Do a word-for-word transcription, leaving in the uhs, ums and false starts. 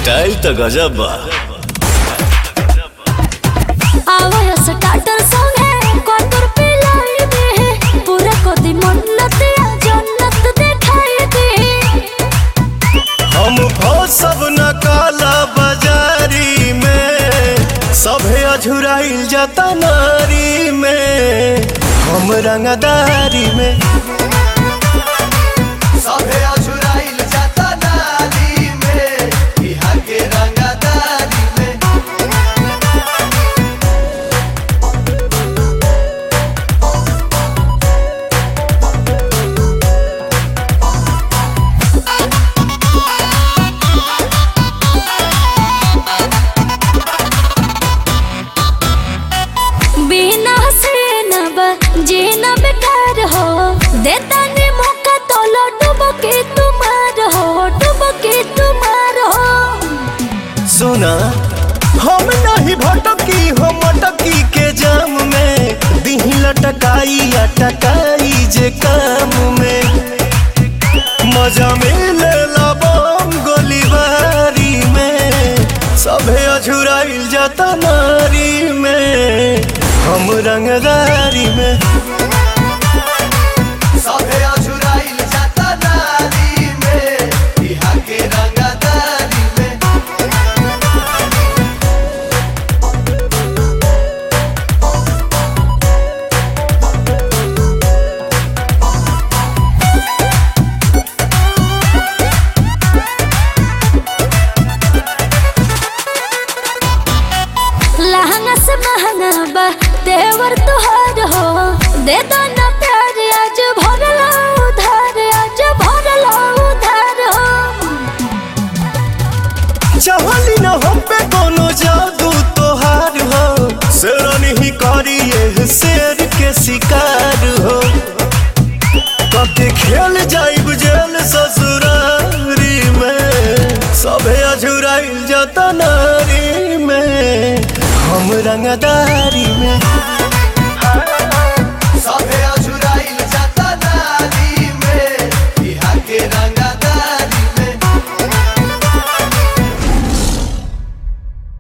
Style तो गजब बा। आवाज स्टार्टर सॉन्ग है कोतुर पिलाई दे पूरा कोदी मन्नत या जन्नत दिखाई दे। हम सब न काला बाजारी में सभे अझुराइल जाता नारी में हम रंगदारी में सभे अझुराइल जाता नारी में बिहार के रंगदारी में। बिना से न जीना बेकार हो देता ने मौका तो लो डूबो के तुम्हार हो डूबो के तुम्हार हो। सुना हम नहीं भटकी हो मटकी के जाम में दिही लटकाई अटकाई जे काम में मजा मिले बम गोलीबारी में सभे अझुराइल जाता नारी में हम रंगदारी में सभे अझुराइल जाता नारी में बिहार के रंगदारी में। लहंगा से महंगा बा तेवर तुहार हो दे दो ना प्यार आज भरला उधार आज भरला उधार हो। चाहली न हम पे कोनो जादू तोहार हो शेरनी ही करिए शेर के शिकार हो कते खेल जाइब जेल ससुरारी में सभे अझुराइल जाता नारी में हम रंगदारी में।